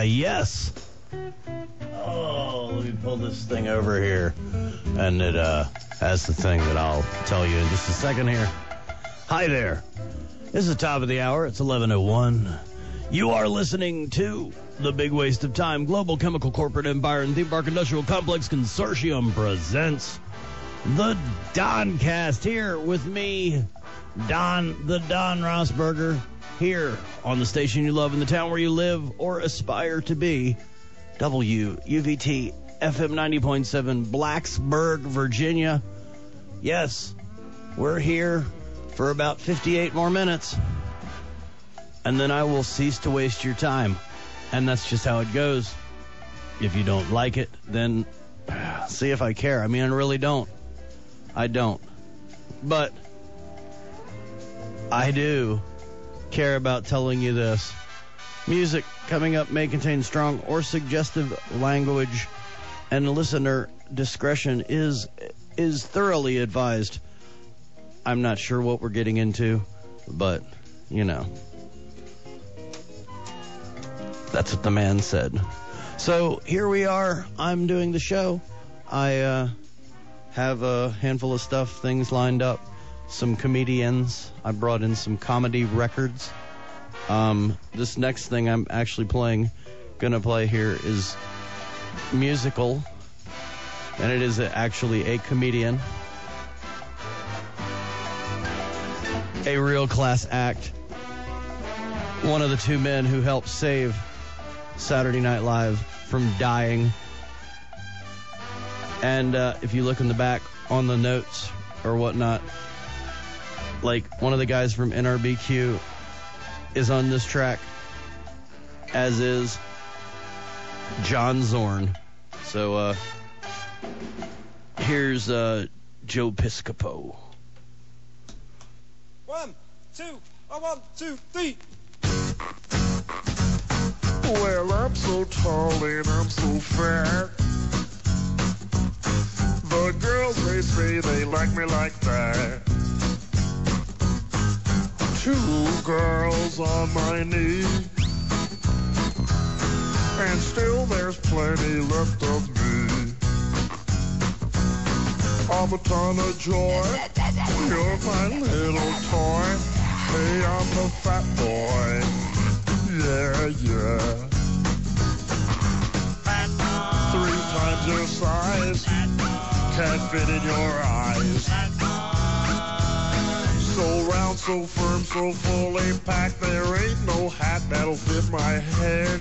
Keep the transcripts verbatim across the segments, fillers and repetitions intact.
yes. Oh, let me pull this thing over here. And it uh, has the thing that I'll tell you in just a second here. Hi there. This is the top of the hour. It's eleven oh one. You are listening to The Big Waste of Time. Global Chemical Corporate Empire and Theme Park Industrial Complex Consortium presents the Doncast, here with me, Don, the Don Rossberger, here on the station you love in the town where you live or aspire to be, W U V T F M ninety point seven, Blacksburg, Virginia. Yes, we're here for about fifty-eight more minutes, and then I will cease to waste your time. And that's just how it goes. If you don't like it, then see if I care. I mean, I really don't. I don't. But I do care about telling you this. Music coming up may contain strong or suggestive language, and listener discretion is is thoroughly advised. I'm not sure what we're getting into, but, you know. That's what the man said. So here we are. I'm doing the show. I uh, have a handful of stuff, things lined up. Some comedians. I brought in some comedy records. Um, this next thing I'm actually playing, gonna play here, is musical. And it is actually a comedian. A real class act. One of the two men who helped save Saturday Night Live from dying. And uh, if you look in the back on the notes or whatnot, like one of the guys from N R B Q is on this track, as is John Zorn. So uh, here's uh, Joe Piscopo. One, two, oh, one, two, three. Well, I'm so tall and I'm so fat. The girls, they say they like me like that. Two girls on my knee, and still there's plenty left of me. I'm a ton of joy, you're my little toy. Hey, I'm the fat boy, yeah, yeah. Three times your size, can't fit in your eyes. So round, so firm, so fully packed, there ain't no hat that'll fit my head.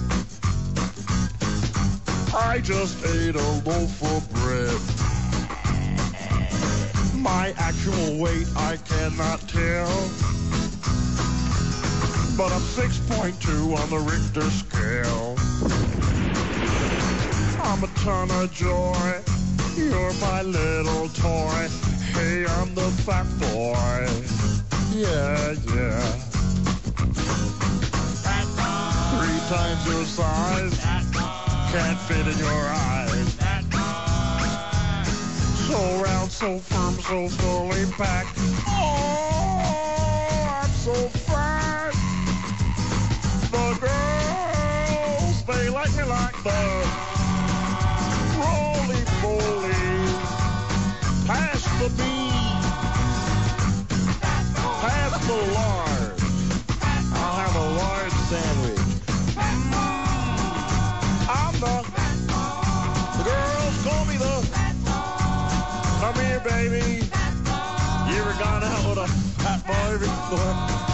I just ate a loaf of bread. My actual weight I cannot tell, but I'm six point two on the Richter scale. I'm a ton of joy, you're my little toy. Hey, I'm the fat boy, yeah, yeah. Three times your size, can't fit in your eyes. So round, so firm, so fully packed. Oh, I'm so fat. The girls, they like me like the roly-poly. Pass the bean, pass the lard. I'll have a large sandwich. I'm the, the girls call me the, come here, baby. You ever gone out with a fat boy before?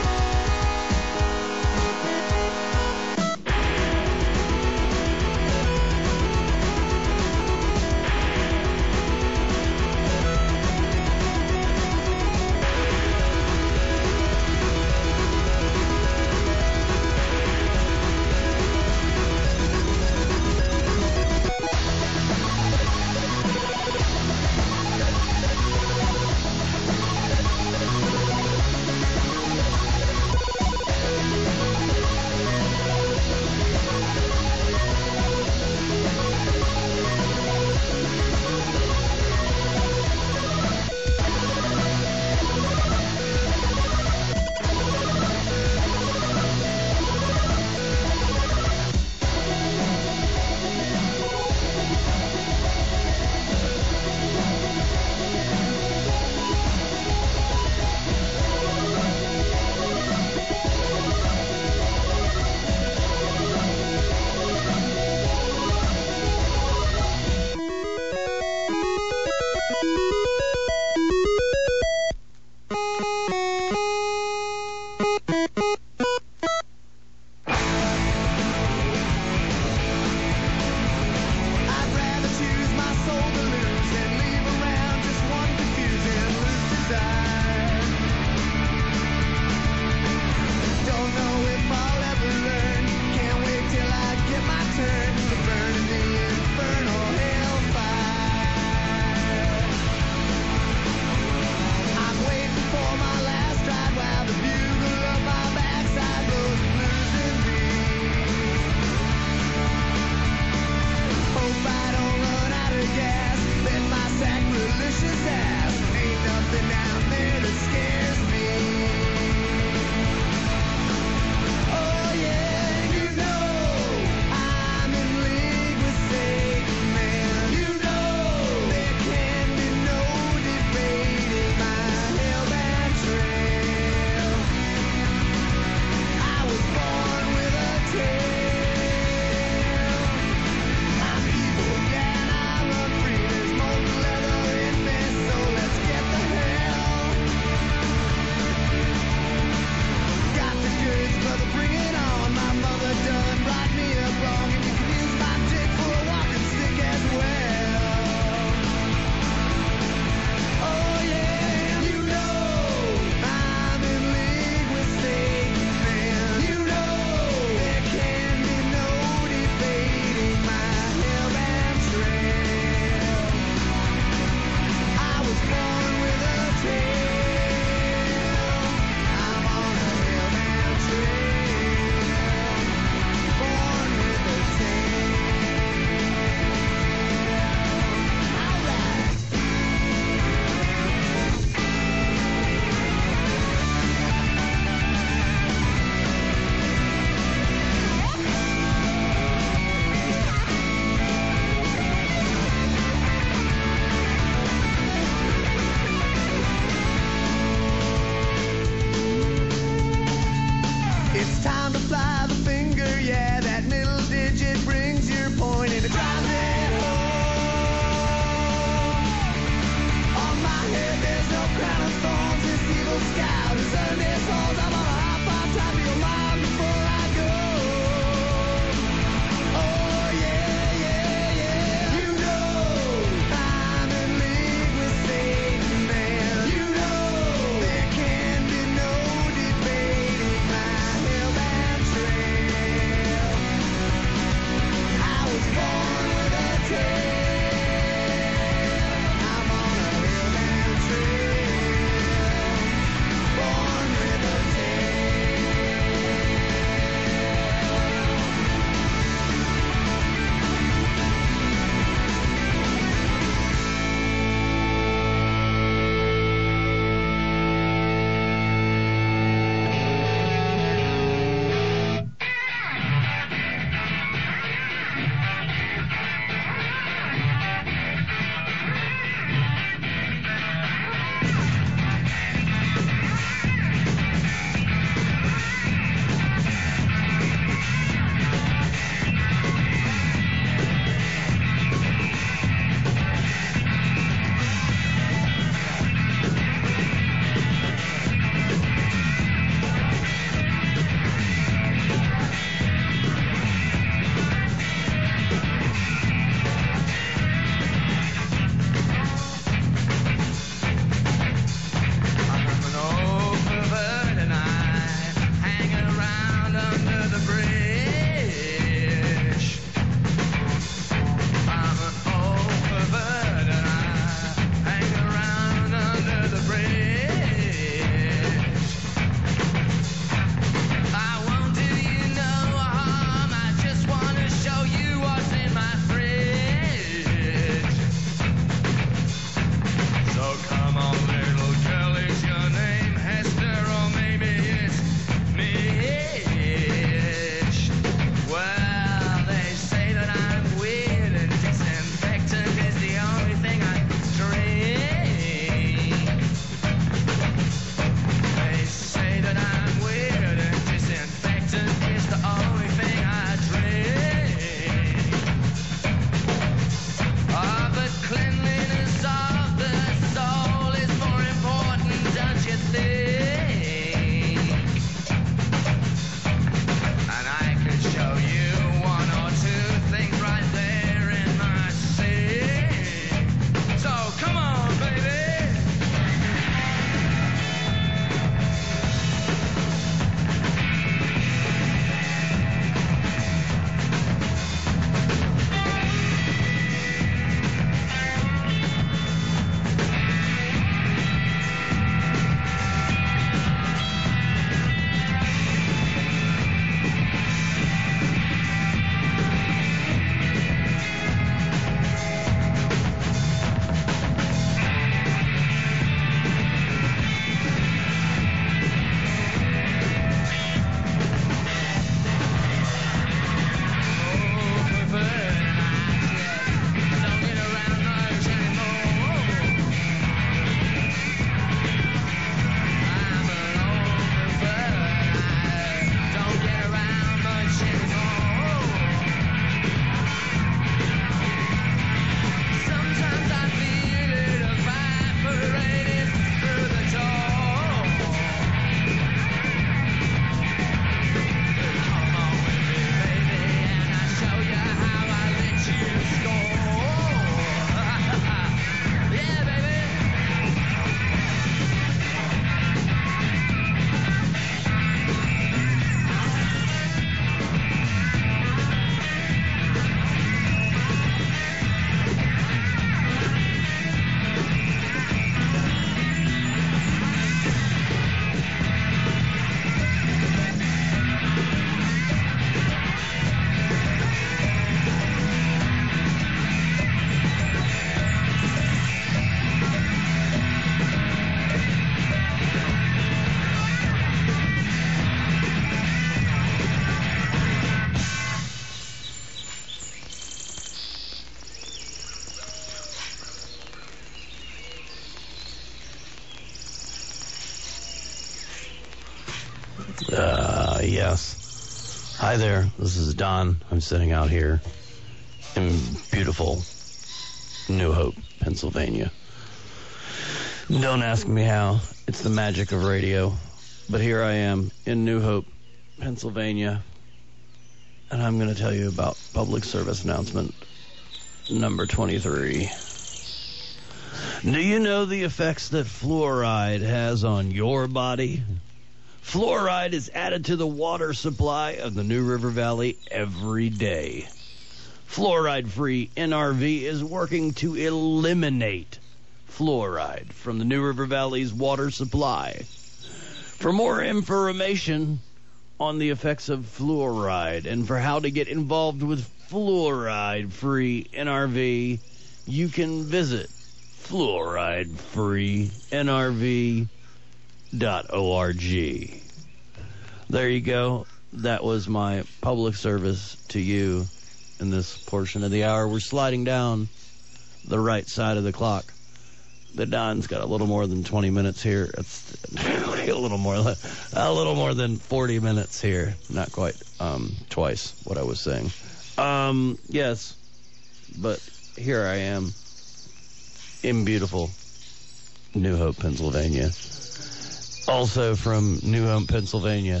Uh, yes. Hi there. This is Don. I'm sitting out here in beautiful New Hope, Pennsylvania. Don't ask me how. It's the magic of radio. But here I am in New Hope, Pennsylvania. And I'm going to tell you about public service announcement number twenty-three. Do you know the effects that fluoride has on your body? Fluoride is added to the water supply of the New River Valley every day. Fluoride-free N R V is working to eliminate fluoride from the New River Valley's water supply. For more information on the effects of fluoride and for how to get involved with fluoride-free N R V, you can visit fluoride free N R V dot org. There you go. That was my public service to you in this portion of the hour. We're sliding down the right side of the clock. The Don's got a little more than twenty minutes here. It's a little more, a little more than forty minutes here. Not quite, um, twice what I was saying. Um, yes, but here I am in beautiful New Hope, Pennsylvania. Also from New Hope, Pennsylvania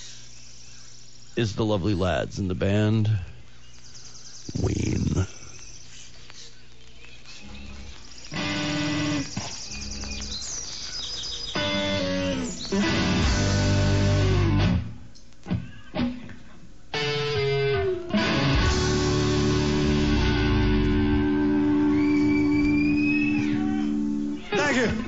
is the lovely lads in the band Ween. Thank you.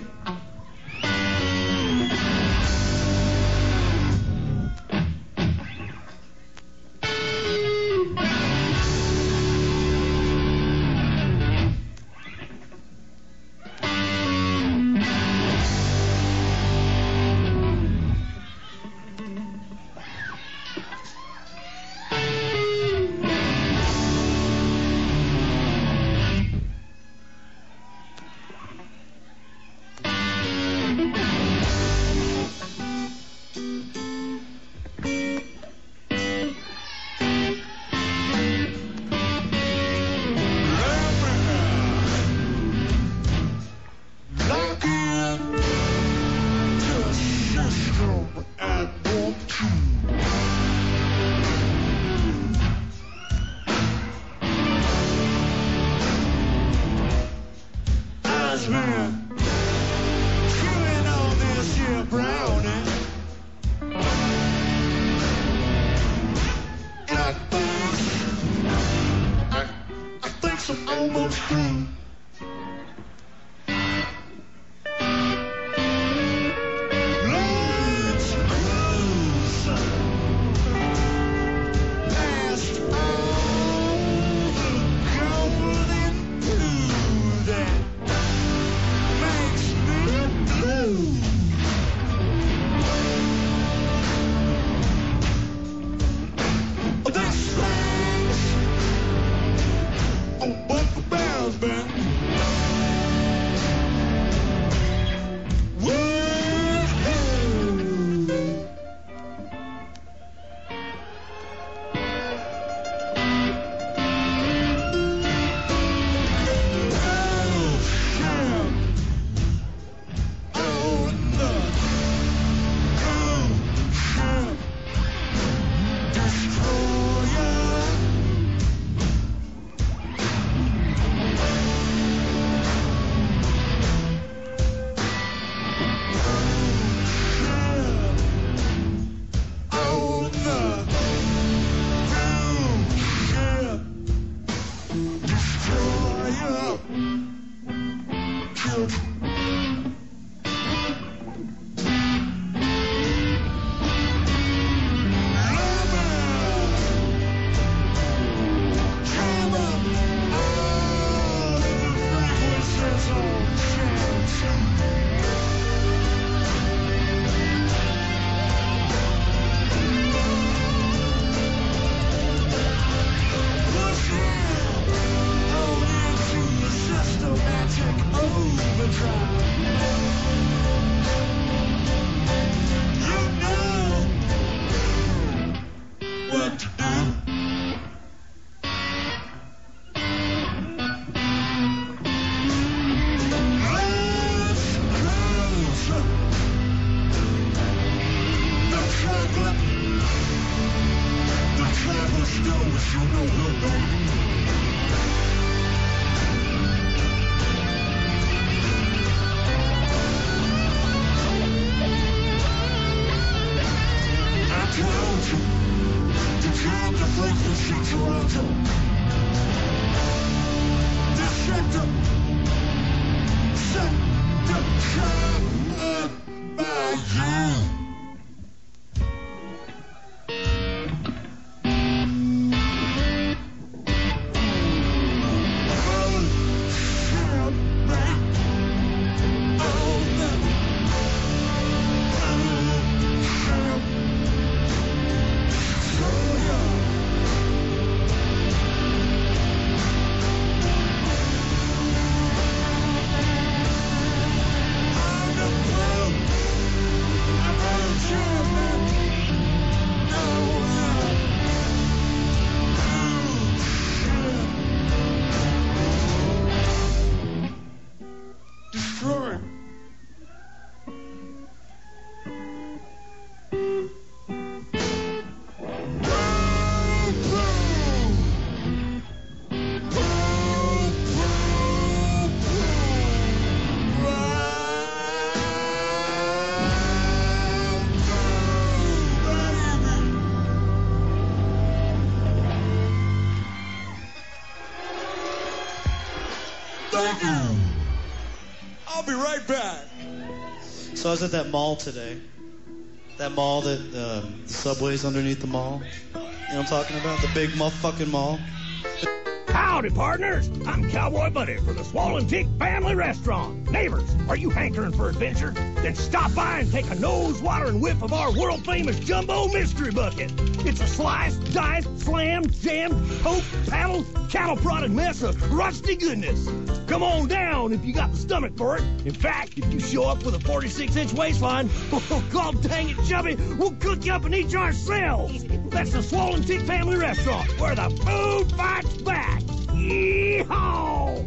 I'll be right back. So I was at that mall today. That mall that uh, the subway's underneath the mall. You know what I'm talking about? The big motherfucking mall. Howdy, partners. I'm Cowboy Buddy for the Swollen Tick Family Restaurant. Neighbors, are you hankering for adventure? Then stop by and take a nose-watering whiff of our world-famous Jumbo Mystery Bucket. It's a slice, dice, slam, jam, poke, paddle, cattle-prodded mess of rusty goodness. Come on down if you got the stomach for it. In fact, if you show up with a forty-six inch waistline, oh, God dang it, chubby, we'll cook you up and eat you ourselves. That's the Swollen Tick Family Restaurant, where the food fights back. Yee-haw!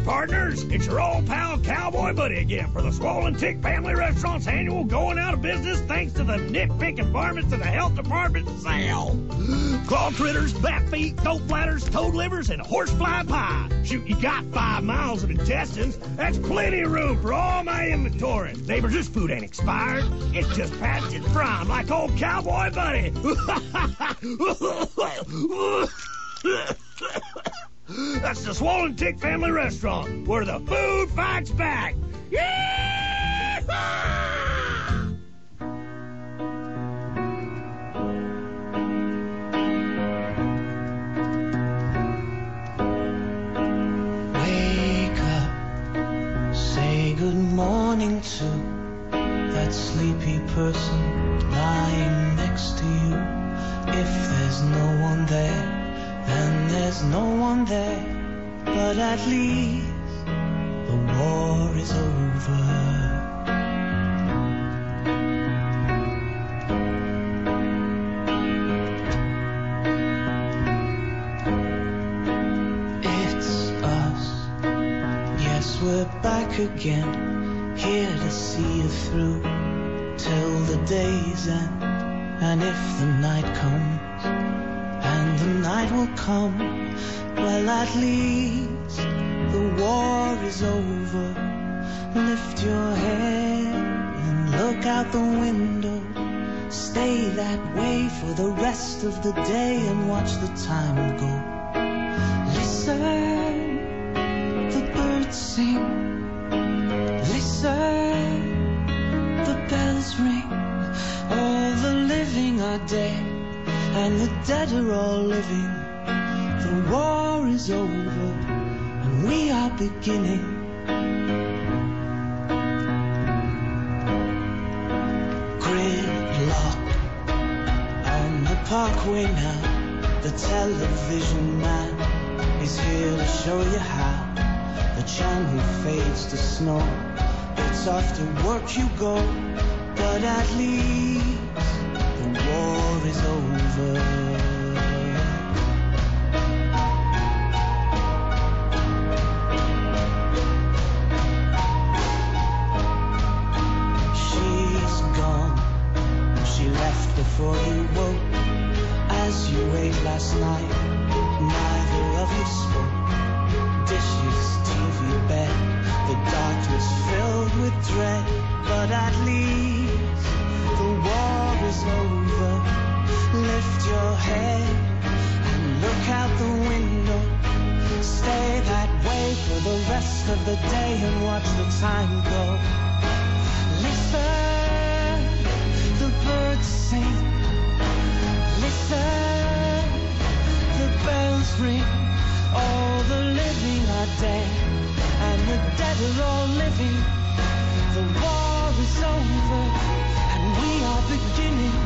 partners. It's your old pal Cowboy Buddy again for the Swollen Tick Family Restaurant's annual going out of business thanks to the nitpicking varmints of the health department sale. Claw critters, bat feet, goat bladders, toad livers, and horsefly pie. Shoot, you got five miles of intestines. That's plenty of room for all my inventory. Neighbors, this food ain't expired. It's just past its prime like old Cowboy Buddy. That's the Swollen Tick Family Restaurant, where the food fights back. Yeah! Wake up, say good morning to that sleepy person lying next to you. If there's no one there, then there's no one there, but at least the war is over. It's us, yes, we're back again, here to see you through till the day's end. And if the night comes, and the night will come, well, at least the war is over. Lift your head and look out the window. Stay that way for the rest of the day and watch the time go. Listen, the birds sing. Listen, the bells ring. All the living are dead, and the dead are all living. The war is over, and we are beginning. Gridlock on the parkway now. The television man is here to show you how the channel fades to snow. It's off to work you go, but at least the war is over. She's gone, she left before you woke. As you ate last night, neither of you spoke. Dishes, T V, bed, the darkness filled with dread, but at least the war is over. Lift your head and look out the window. Stay that way for the rest of the day and watch the time go. Listen, the birds sing. Listen, the bells ring. All the living are dead, and the dead are all living. The war is over, and we are beginning.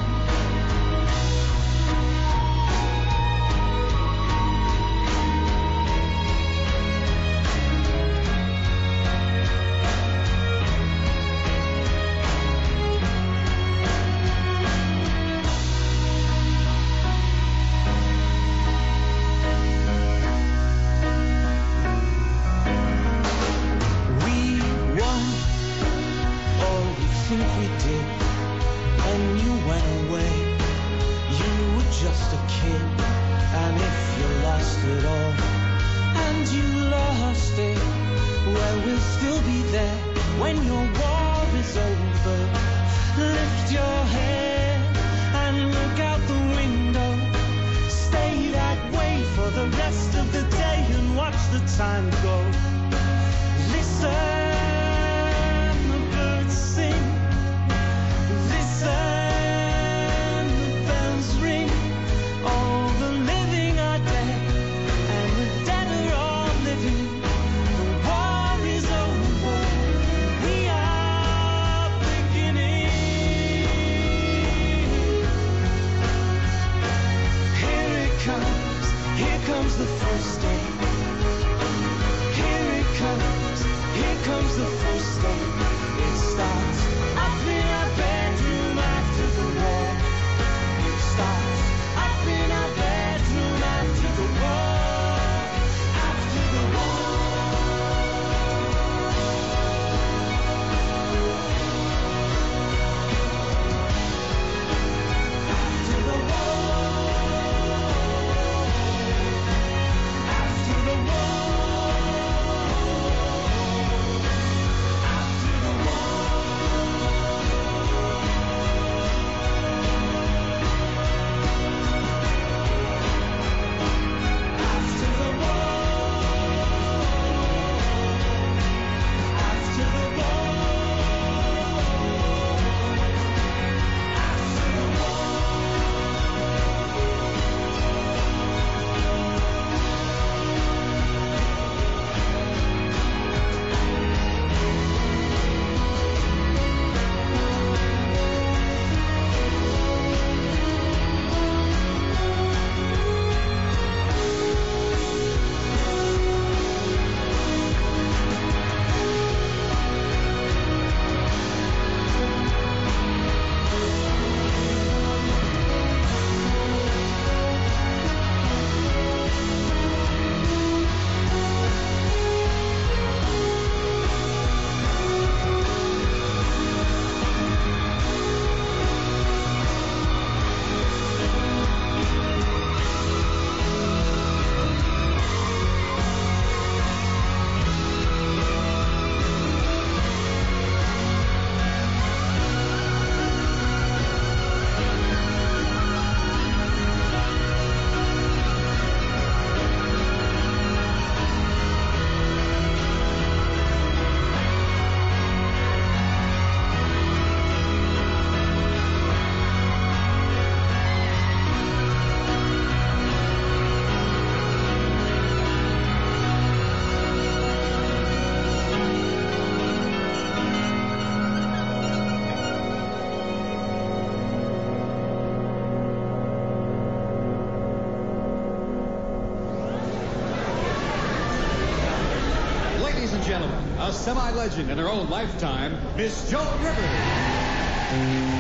Ladies and gentlemen, a semi-legend in her own lifetime, Miss Joan Rivers.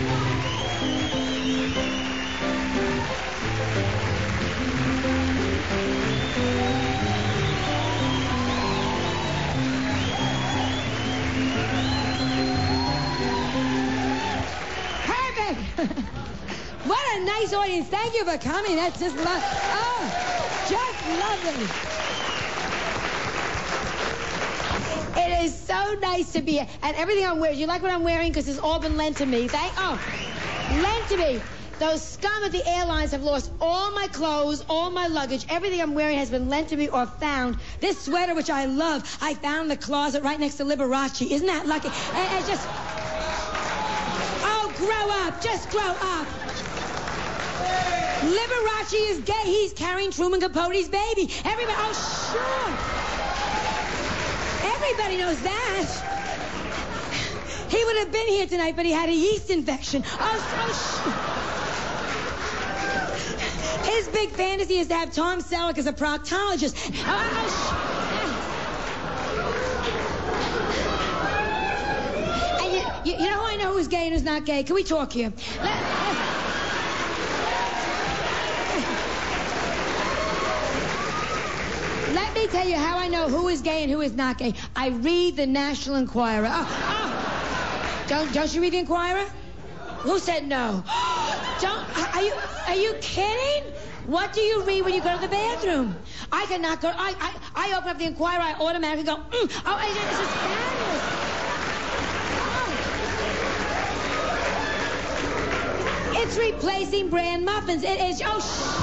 What a nice audience. Thank you for coming. That's just love. Oh, just lovely. It is so nice to be here. And everything I'm wearing, you like what I'm wearing? Because it's all been lent to me. Thank, oh, lent to me. Those scum at the airlines have lost all my clothes, all my luggage. Everything I'm wearing has been lent to me or found. This sweater, which I love, I found in the closet right next to Liberace. Isn't that lucky? And it's just... Oh, grow up. Just grow up. Liberace is gay. He's carrying Truman Capote's baby. Everybody, oh, sure. Everybody knows that. He would have been here tonight, but he had a yeast infection. Oh, oh, sure. His big fantasy is to have Tom Selleck as a proctologist. Oh, oh, sure. And you, you, you know who I know who's gay and who's not gay? Can we talk here? Let, let, Let me tell you how I know who is gay and who is not gay. I read the National Enquirer. Oh, oh. Don't don't you read the Enquirer? Who said no? Don't. Are you are you kidding? What do you read when you go to the bathroom? I cannot go. I I, I open up the Enquirer. I automatically go. Mm, oh, it's just fabulous. Oh. It's replacing bran muffins. It is. Oh. Sh-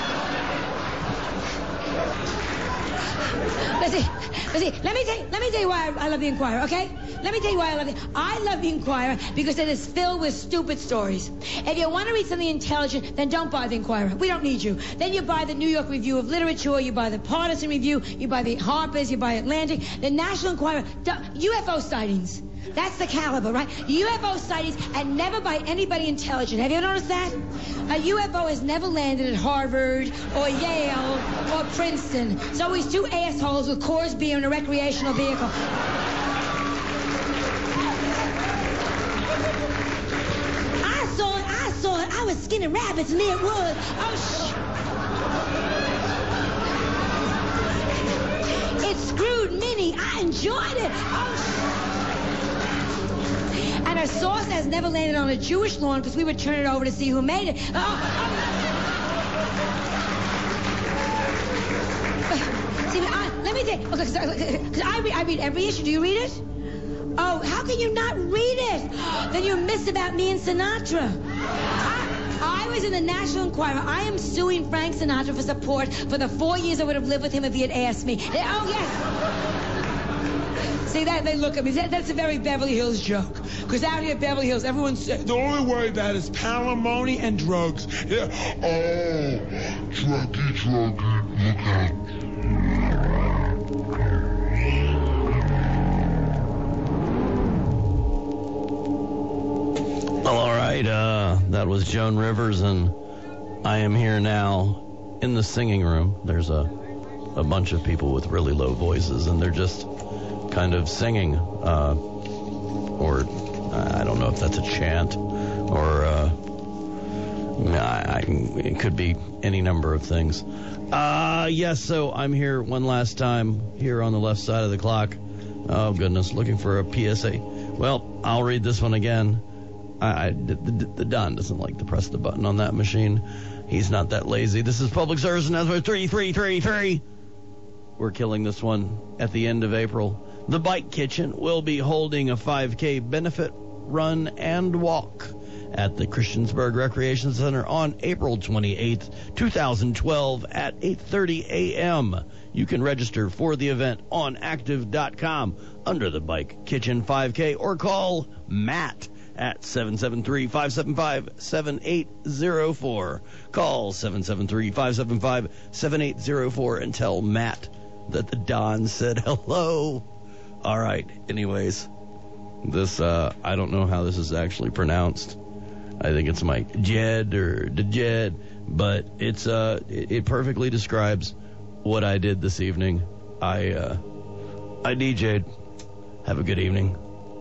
Let's see, let's see. Let me tell you, let me tell you why I, I love the Enquirer, okay? Let me tell you why I love it. I love the Enquirer because it is filled with stupid stories. If you want to read something intelligent, then don't buy the Enquirer. We don't need you. Then you buy the New York Review of Literature, you buy the Partisan Review, you buy the Harper's, you buy Atlantic, the National Enquirer, U F O sightings. That's the caliber, right? U F O sightings, and never by anybody intelligent. Have you ever noticed that? A U F O has never landed at Harvard or Yale or Princeton. It's always two assholes with Coors beer in a recreational vehicle. I saw it, I saw it. I was skinning rabbits near Wood. Oh, sh- It screwed Minnie. I enjoyed it. Oh, sh- And our sauce has never landed on a Jewish lawn because we would turn it over to see who made it. Oh, oh. See, I, let me tell you. Okay, because I, read, I read every issue. Do you read it? Oh, how can you not read it? Then you miss about me and Sinatra. I, I was in the National Enquirer. I am suing Frank Sinatra for support for the four years I would have lived with him if he had asked me. Oh, yes. See, that they look at me. That, that's a very Beverly Hills joke. Because out here at Beverly Hills, everyone's saying, The only word about is palimony and drugs. Yeah. Oh, druggy, druggy, look out. Well, all right. Uh, that was Joan Rivers, and I am here now in the singing room. There's a, a bunch of people with really low voices, and they're just kind of singing, uh, or I don't know if that's a chant, or uh, I, I, it could be any number of things. Uh, yes, so I'm here one last time here on the left side of the clock. Oh, goodness, looking for a P S A. Well, I'll read this one again. I, I, the, the, the Don doesn't like to press the button on that machine. He's not that lazy. This is Public Service Announcement three three three three. We're killing this one at the end of April. The Bike Kitchen will be holding a five K benefit run and walk at the Christiansburg Recreation Center on April twenty-eighth, twenty twelve at eight thirty a.m. You can register for the event on active dot com under the Bike Kitchen five K or call Matt at seven seven three, five seven five, seven eight zero four. Call seven seven three, five seven five, seven eight zero four and tell Matt that the Don said hello. All right, anyways, this, uh, I don't know how this is actually pronounced. I think it's Mike Jed or Dejed, but it's, uh, it, it perfectly describes what I did this evening. I, uh, I D J'd. Have a good evening.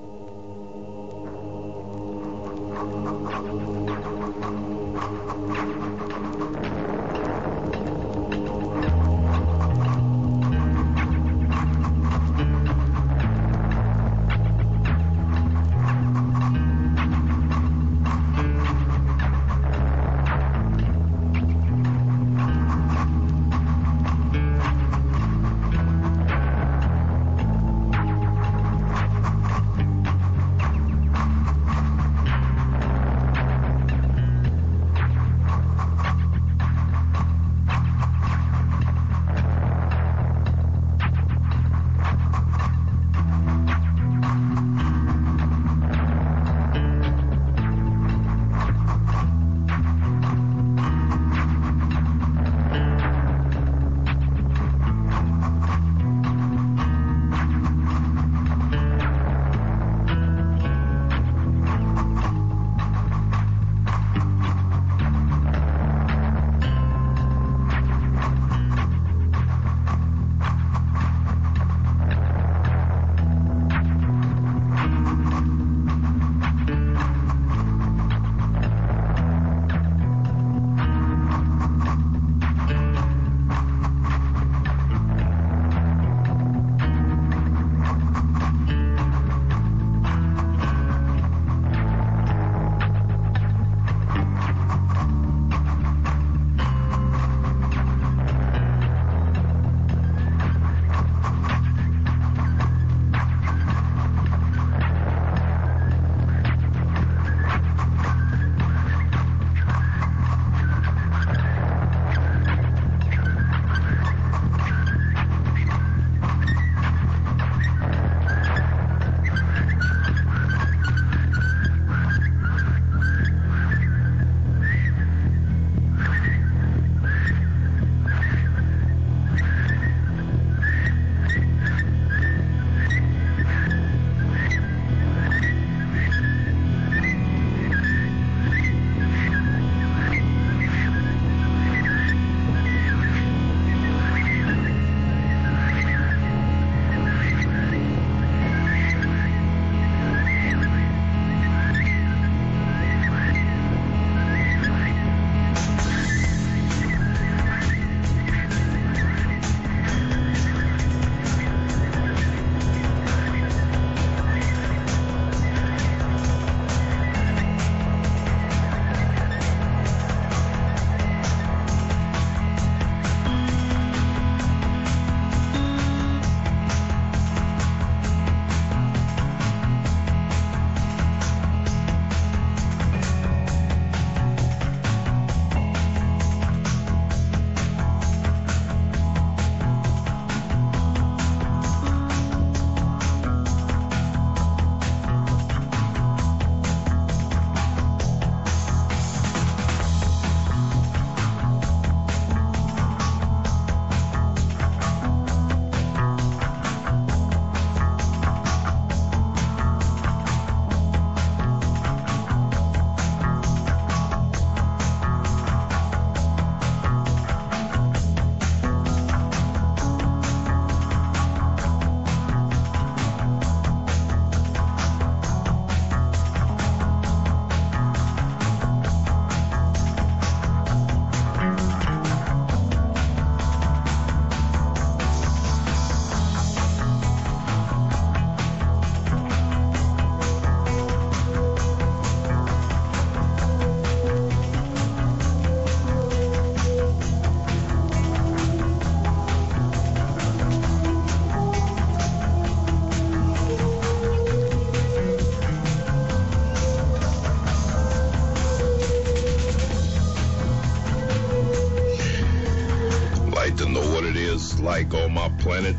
like on my planet?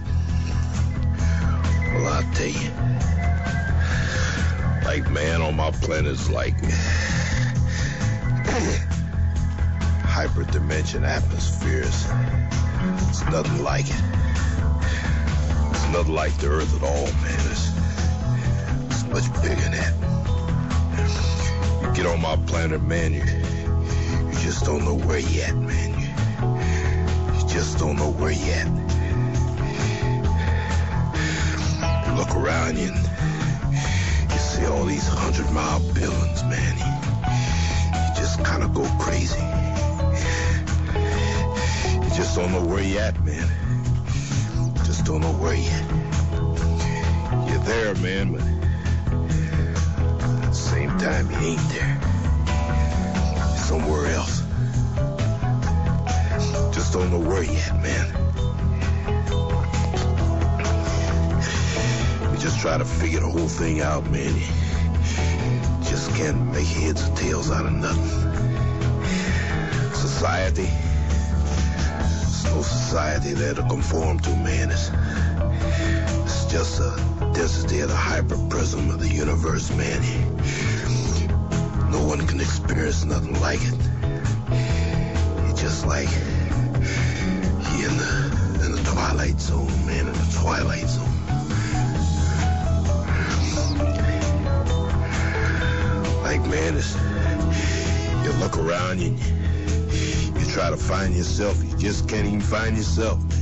Well, I'll tell you. Like, man, on my planet is like hyperdimension atmospheres. It's nothing like it. It's nothing like the Earth at all, man. It's, it's much bigger than that. You get on my planet, man, you, you just don't know where you at, man. You, you just don't know where you at. around you and you see all these hundred mile buildings, man. You, you just kind of go crazy. You just don't know where you at, man. Just don't know where you at. You're there, man, but at the same time, you ain't there. You're somewhere else. Just don't know where you at, man. You just try to figure the whole thing out, man. You just can't make heads or tails out of nothing. Society, there's no society there to conform to, man. It's, it's just a density of the hyperprism of the universe, man. No one can experience nothing like it. It's just like you're in the, in the twilight zone, man, in the twilight zone. Like, man, it's, you look around and you, you try to find yourself. You just can't even find yourself, man.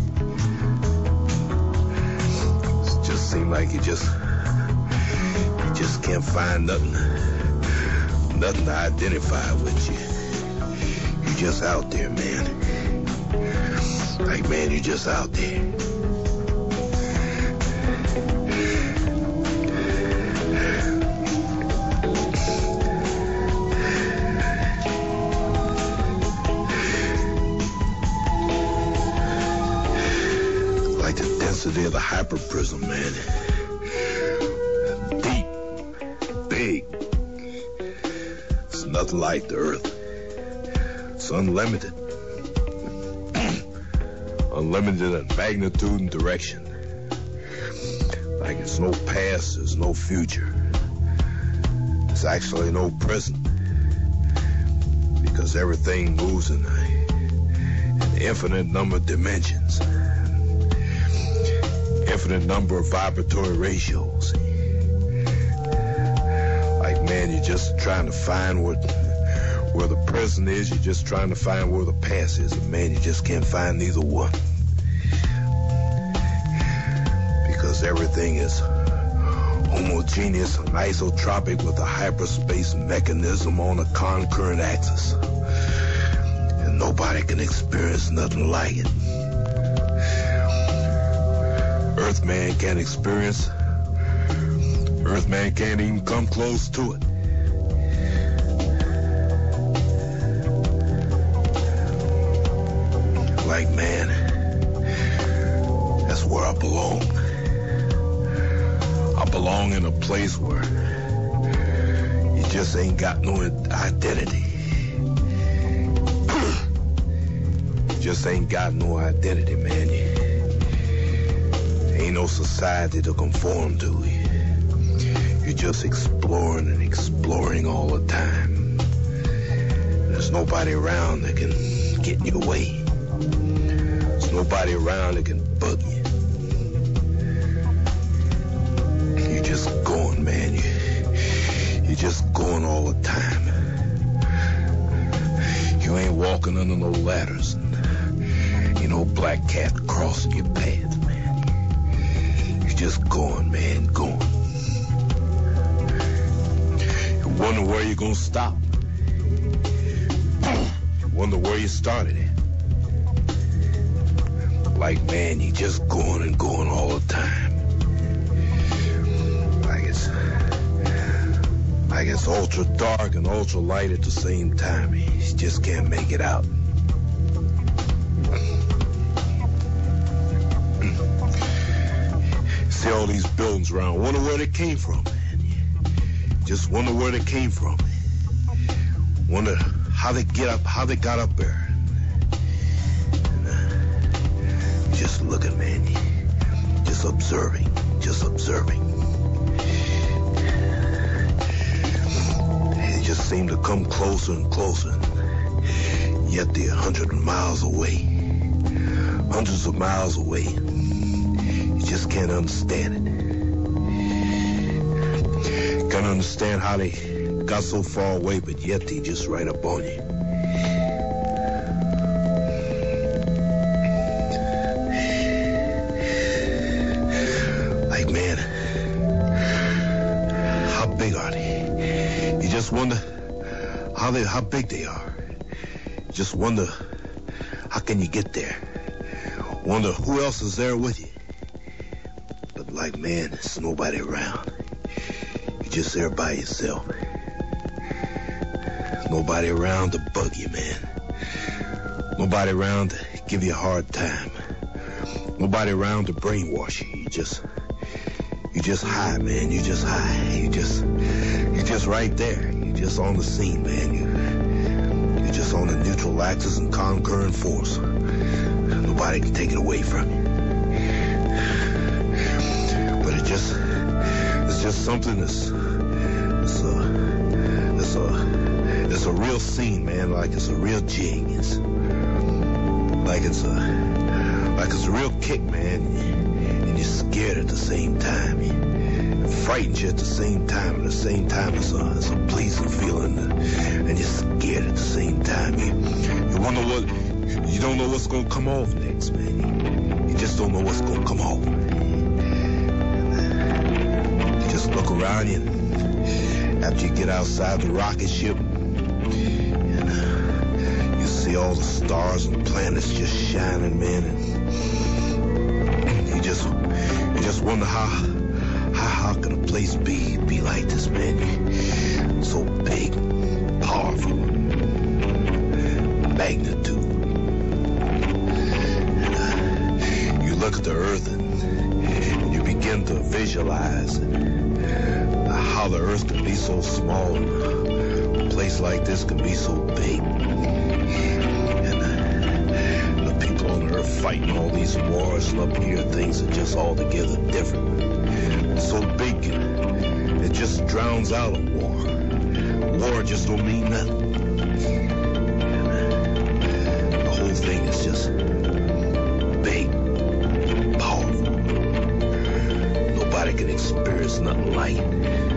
It just seems like you just, you just can't find nothing, nothing to identify with you. You're just out there, man. Like, man, you're just out there. Like the density of the hyperprism, man. Deep, big. It's nothing like the Earth. It's unlimited. Unlimited in magnitude and direction. Like it's no past, there's no future. There's actually no present. Because everything moves in an infinite number of dimensions. Infinite number of vibratory ratios. Like, man, you're just trying to find what where the present is. You're just trying to find where the past is. And man, you just can't find neither one. Because everything is homogeneous and isotropic with a hyperspace mechanism on a concurrent axis. And nobody can experience nothing like it. Earthman can't experience. Earthman can't even come close to it. Like, man, that's where I belong. I belong in a place where you just ain't got no identity. You just ain't got no identity, man. You ain't no society to conform to. You're just exploring and exploring all the time. There's nobody around that can get in your way. There's nobody around that can bug you. You're just going, man. You, you're just going all the time. You ain't walking under no ladders. You know, black cat crossing your path, man. You're just going, man, going. You wonder where you're gonna stop. You wonder where you started at. Like, man, you just going and going all the time. Like it's, like it's ultra dark and ultra light at the same time. You just can't make it out. See all these buildings around. Wonder where they came from, man. Just wonder where they came from. Wonder how they get up, how they got up there. And, uh, just looking, man. Just observing, just observing. They just seem to come closer and closer. Yet they're hundreds of miles away. Hundreds of miles away. You just can't understand it. Can't understand how they got so far away, but yet they just right up on you. Like, man, just wonder how they, how big they are. You just wonder how can you get there. Wonder who else is there with you. But like, man, there's nobody around. You're just there by yourself. Nobody around to bug you, man. Nobody around to give you a hard time. Nobody around to brainwash you. You just, you just high, man. You just high. You just, you just right there. You just on the scene, man. You, you're just on the neutral axis and concurrent force. Nobody can take it away from you. But it just, it's just something that's, it's a, it's a, it's a real scene, man. Like it's a real jig. It's like it's a, like it's a real kick, man. And you're scared at the same time. It frightens you at the same time. At the same time, it's a, it's a pleasing feeling. And you're scared at the same time. You, you wonder what, you don't know what's gonna come off next, man. You, you just don't know what's gonna come off. You just look around you, and after you get outside the rocket ship, and uh, you see all the stars and planets just shining, man, and you just, you just wonder how, how, how can a place be, be like this, man? So big, powerful, magnitude. Look at the earth and you begin to visualize how the earth can be so small and a place like this can be so big. And uh, the people on earth fighting all these wars, and up here things are just altogether different. It's so big, it just drowns out a war. War just don't mean nothing. And, uh, the whole thing is just big. Nobody can experience nothing like it.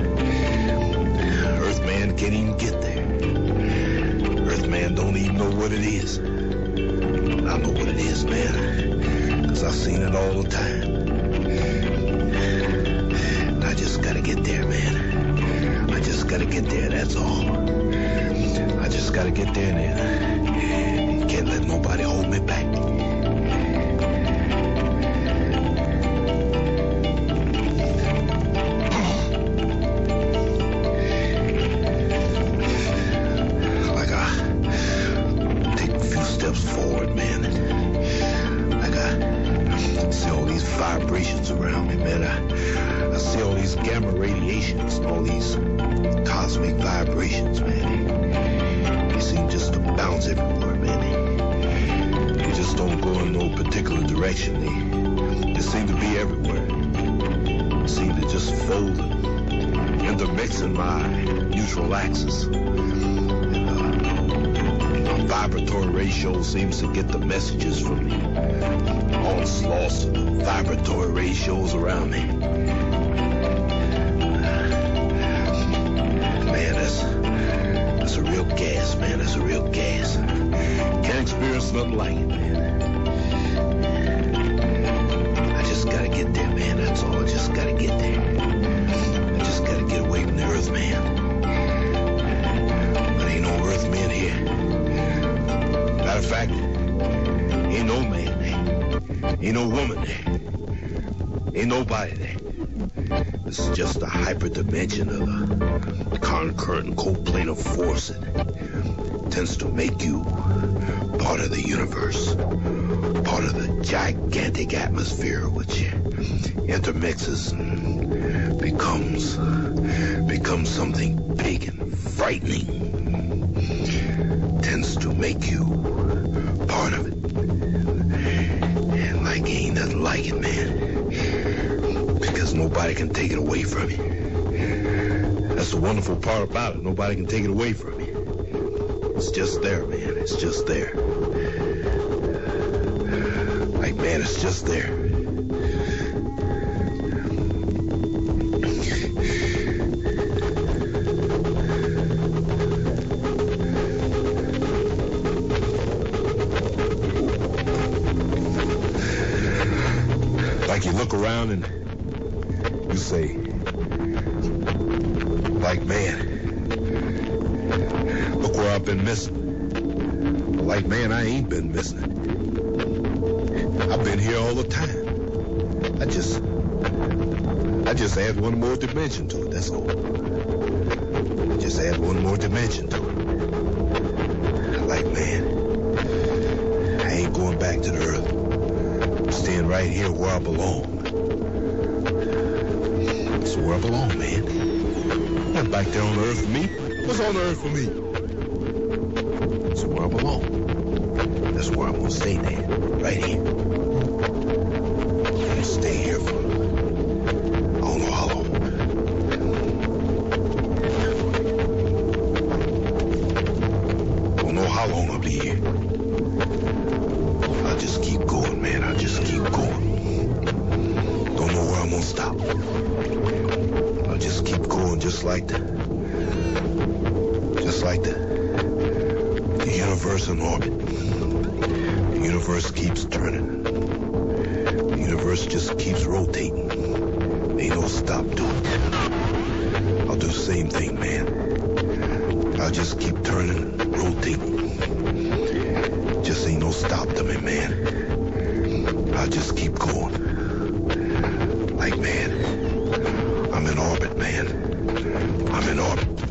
Earthman can't even get there. Earthman don't even know what it is. I know what it is, man, because I've seen it all the time. And I just gotta get there, man. I just gotta get there, that's all. I just gotta get there, and can't let nobody hold me back. Vibrations around me, man. I, I see all these gamma radiations and all these cosmic vibrations, man. They seem just to bounce everywhere, man. They, they just don't go in no particular direction. They, they seem to be everywhere. They seem to just fold and intermix in my neutral axis. And, uh, my vibratory ratio seems to get the messages from me. All is lost in the vibratory ratios around me. Man, that's, that's a real gas, man. That's a real gas. Can't experience nothing like it, man. I just gotta get there, man. That's all. I just gotta get there. I just gotta get away from the earth, man. There ain't no earth man here. Matter of fact, ain't no man there. Ain't no woman there. Ain't nobody there. This is just a hyperdimension of the concurrent coplanar force that tends to make you part of the universe, part of the gigantic atmosphere which intermixes and becomes becomes something big and frightening. Tends to make you part of it. And like ain't nothing like it, man. Because nobody can take it away from you. That's the wonderful part about it. Nobody can take it away from you. It's just there, man. It's just there. Like, man, it's just there. Like you look around and you say, like, man, where I've been missing. But like, man, I ain't been missing it. I've been here all the time. I just, I just add one more dimension to it, that's all. I just add one more dimension to it. Like, man, I ain't going back to the earth. I'm staying right here where I belong. It's where I belong, man. Not back there on the earth for me. What's on the earth for me? It's where I belong. That's where I'm gonna stay, man. Right here. I'm gonna stay here for I don't know how long. I don't know how long I'll be here. I'll just keep going, man. I'll just keep going. Don't know where I'm gonna stop. I'll just keep going just like the just like the, the universe in orbit. The universe keeps turning. The universe just keeps rotating. Ain't no stop to it. I'll do the same thing, man. I'll just keep turning, rotating. Just ain't no stop to me, man. I'll just keep going. Like, man, I'm in orbit, man. I'm in orbit.